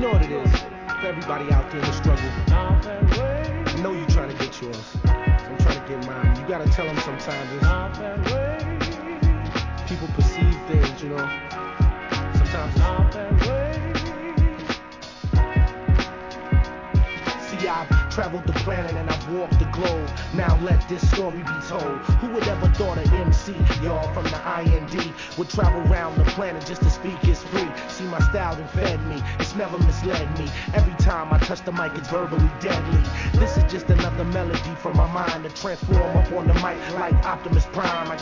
know what it is. For everybody out there in the struggle, I know you trying to get yours. I'm trying to get mine. You gotta tell them sometimes people perceive things, you know. Sometimes it's not that way. See, I've traveled the planet and I've walked the globe. Now let this story be told. Who would ever thought an MC, y'all, from the IND would travel around the planet just to speak his free? See, my style done fed me, it's never misled me. Every time I touch the mic, it's verbally deadly. This is just another melody from my mind to transform up on the mic like Optimus Prime.